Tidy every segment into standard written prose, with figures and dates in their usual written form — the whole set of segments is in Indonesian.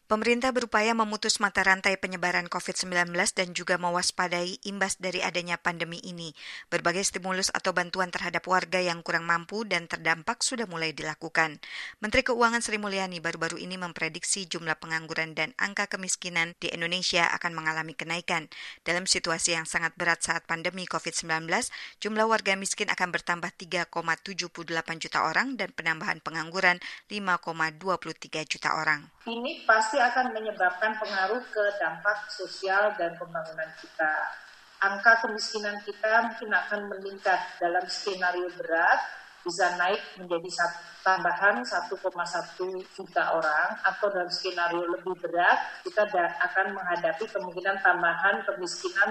Pemerintah berupaya memutus mata rantai penyebaran COVID-19 dan juga mewaspadai imbas dari adanya pandemi ini. Berbagai stimulus atau bantuan terhadap warga yang kurang mampu dan terdampak sudah mulai dilakukan. Menteri Keuangan Sri Mulyani baru-baru ini memprediksi jumlah pengangguran dan angka kemiskinan di Indonesia akan mengalami kenaikan. Dalam situasi yang sangat berat saat pandemi COVID-19, jumlah warga miskin akan bertambah 3,78 juta orang dan penambahan pengangguran 5,23 juta orang. Ini pasti akan menyebabkan pengaruh ke dampak sosial dan pembangunan kita. Angka kemiskinan kita mungkin akan meningkat dalam skenario berat, bisa naik menjadi tambahan 1,1 juta orang, atau dalam skenario lebih berat, kita akan menghadapi kemungkinan tambahan kemiskinan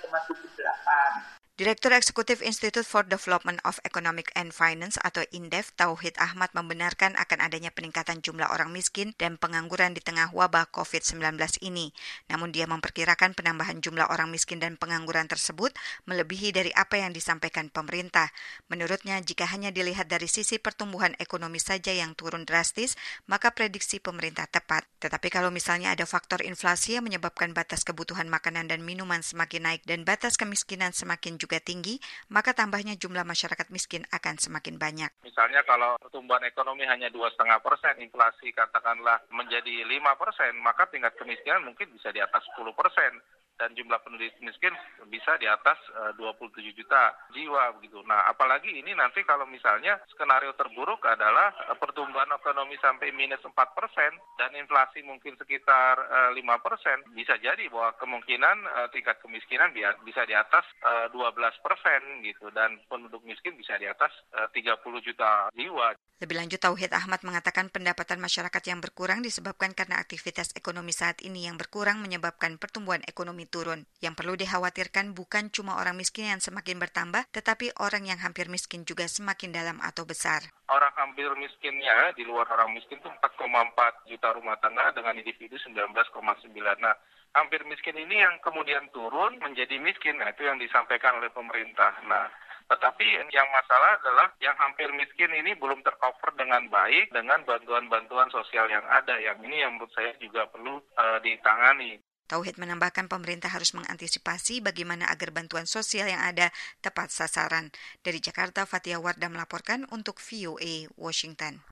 3,78. Direktur Eksekutif Institute for Development of Economic and Finance atau INDEF, Tauhid Ahmad membenarkan akan adanya peningkatan jumlah orang miskin dan pengangguran di tengah wabah COVID-19 ini. Namun dia memperkirakan penambahan jumlah orang miskin dan pengangguran tersebut melebihi dari apa yang disampaikan pemerintah. Menurutnya, jika hanya dilihat dari sisi pertumbuhan ekonomi saja yang turun drastis, maka prediksi pemerintah tepat. Tetapi kalau misalnya ada faktor inflasi yang menyebabkan batas kebutuhan makanan dan minuman semakin naik dan batas kemiskinan semakin juga tinggi, maka tambahnya jumlah masyarakat miskin akan semakin banyak. Misalnya kalau pertumbuhan ekonomi hanya 2,5%, inflasi katakanlah menjadi 5%, maka tingkat kemiskinan mungkin bisa di atas 10%. Dan jumlah penduduk miskin bisa di atas 27 juta jiwa begitu. Nah, apalagi ini nanti kalau misalnya skenario terburuk adalah pertumbuhan ekonomi sampai minus 4% dan inflasi mungkin sekitar 5%, bisa jadi bahwa kemungkinan tingkat kemiskinan bisa di atas 12% gitu, dan penduduk miskin bisa di atas 30 juta jiwa. Lebih lanjut, Tauhid Ahmad mengatakan pendapatan masyarakat yang berkurang disebabkan karena aktivitas ekonomi saat ini yang berkurang menyebabkan pertumbuhan ekonomi turun. Yang perlu dikhawatirkan bukan cuma orang miskin yang semakin bertambah, tetapi orang yang hampir miskin juga semakin dalam atau besar. Orang hampir miskinnya, di luar orang miskin itu 4,4 juta rumah tangga dengan individu 19,9. Nah, hampir miskin ini yang kemudian turun menjadi miskin, nah itu yang disampaikan oleh pemerintah. Nah, tetapi yang masalah adalah yang hampir miskin ini belum tercover dengan baik dengan bantuan-bantuan sosial yang ada. Yang ini yang menurut saya juga perlu ditangani. Tauhid menambahkan pemerintah harus mengantisipasi bagaimana agar bantuan sosial yang ada tepat sasaran. Dari Jakarta, Fatia Wardah melaporkan untuk VOA Washington.